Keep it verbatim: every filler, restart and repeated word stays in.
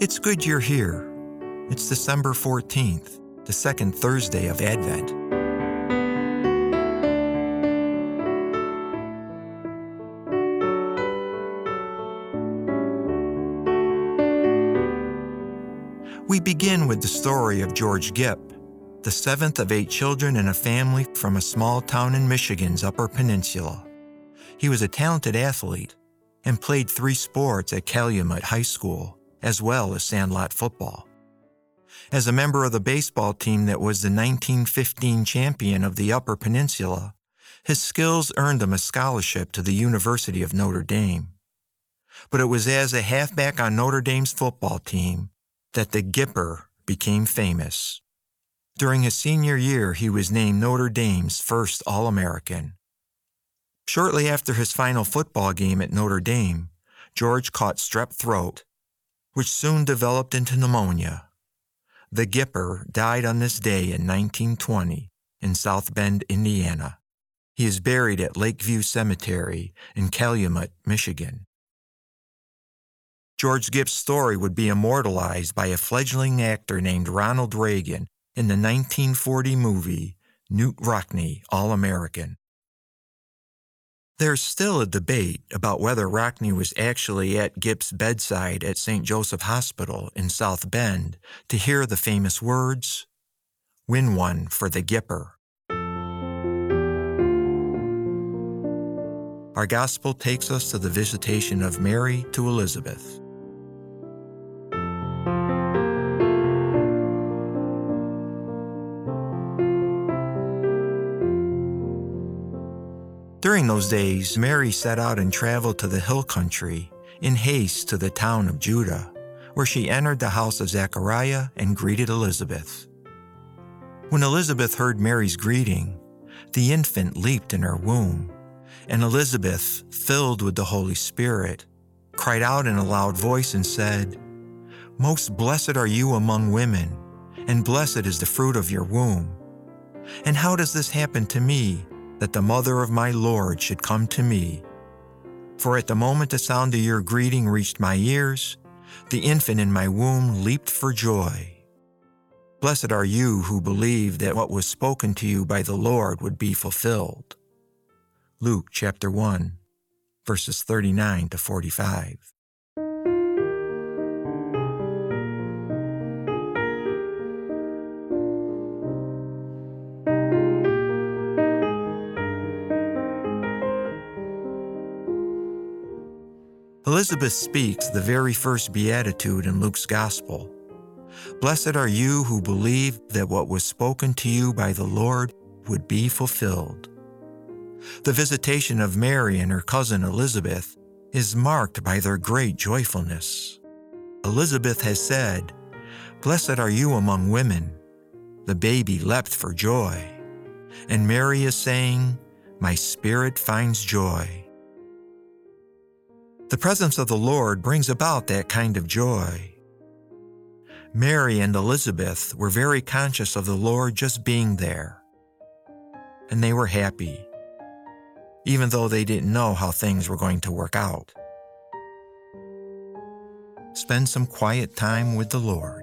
It's good you're here. It's December fourteenth, the second Thursday of Advent. We begin with the story of George Gipp, the seventh of eight children in a family from a small town in Michigan's Upper Peninsula. He was a talented athlete and played three sports at Calumet High School, as well as sandlot football. As a member of the baseball team that was the nineteen fifteen champion of the Upper Peninsula, his skills earned him a scholarship to the University of Notre Dame. But it was as a halfback on Notre Dame's football team that the Gipper became famous. During his senior year, he was named Notre Dame's first All-American. Shortly after his final football game at Notre Dame, George caught strep throat, which soon developed into pneumonia. The Gipper died on this day in nineteen twenty in South Bend, Indiana. He is buried at Lakeview Cemetery in Calumet, Michigan. George Gipp's story would be immortalized by a fledgling actor named Ronald Reagan in the nineteen forty movie Knute Rockne, All-American. There's still a debate about whether Rockne was actually at Gipp's bedside at Saint Joseph Hospital in South Bend to hear the famous words, "Win one for the Gipper." Our gospel takes us to the visitation of Mary to Elizabeth. During those days, Mary set out and traveled to the hill country in haste to the town of Judah, where she entered the house of Zechariah and greeted Elizabeth. When Elizabeth heard Mary's greeting, the infant leaped in her womb, and Elizabeth, filled with the Holy Spirit, cried out in a loud voice and said, "Most blessed are you among women, and blessed is the fruit of your womb. And how does this happen to me, that the mother of my Lord should come to me? For at the moment the sound of your greeting reached my ears, the infant in my womb leaped for joy. Blessed are you who believed that what was spoken to you by the Lord would be fulfilled." Luke chapter one, verses thirty-nine to forty-five. Elizabeth speaks the very first beatitude in Luke's Gospel. Blessed are you who believe that what was spoken to you by the Lord would be fulfilled. The visitation of Mary and her cousin Elizabeth is marked by their great joyfulness. Elizabeth has said, "Blessed are you among women." The baby leapt for joy. And Mary is saying, "My spirit finds joy." The presence of the Lord brings about that kind of joy. Mary and Elizabeth were very conscious of the Lord just being there, and they were happy, even though they didn't know how things were going to work out. Spend some quiet time with the Lord.